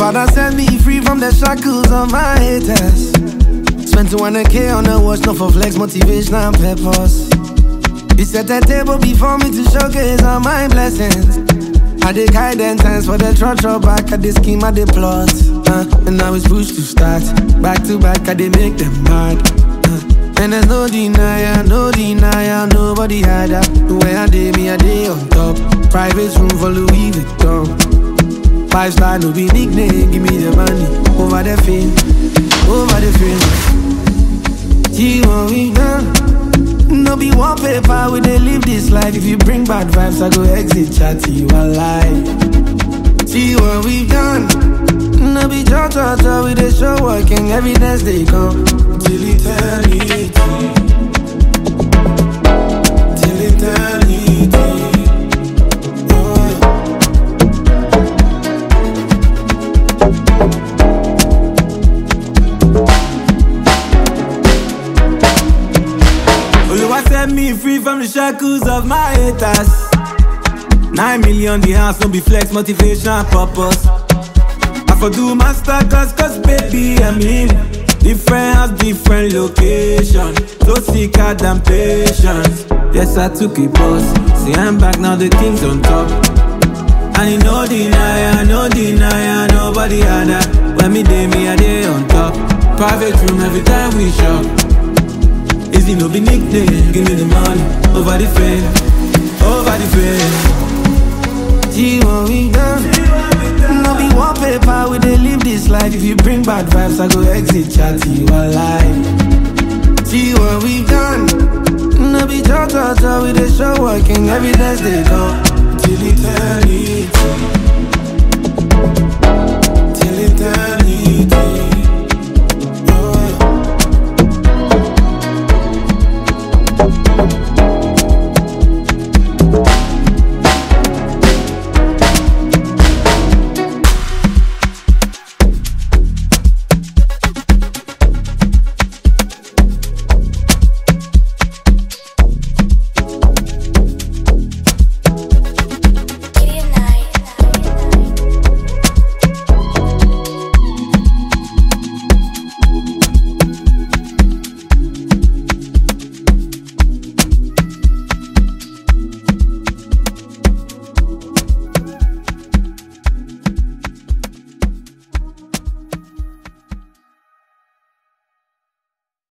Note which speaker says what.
Speaker 1: Father set me free from the shackles of my haters. Spent 200K on the watch, not for flex, motivation and purpose. He set a table before me to showcase all my blessings. I did guidance for the trot back at the scheme, I did plot. And now it's pushed to start. Back to back, I did make them mad. And there's no denial, nobody had that. The way I did me, I did on top. Private room for Louis Vuitton. 5-star, no be nickname, give me the money. Over the fame, over the fame. See what we done. No be wallpaper, we they live this life. If you bring bad vibes, I go exit chat to you alive. See what we done. No be cha, we they show working, evidence they come. Till eternity. Till eternity.
Speaker 2: Set me free from the shackles of my haters. 9 million the house, no be flex, motivation and purpose. I for do master cause baby I'm in. Different house, different location. So sick of damn patience. Yes, I took a pause. See I'm back now, the king's on top. And you no denier, nobody had that. When me day, I day on top. Private room every time we shop. Easy no be nickname, give me the money. Over the fame, over the fame.
Speaker 1: See what we done. No be wallpaper, we they live this life. If you bring bad vibes, I go exit chat to you alive. See what we done. No be cha, we they show working, evidence they come. Till eternity.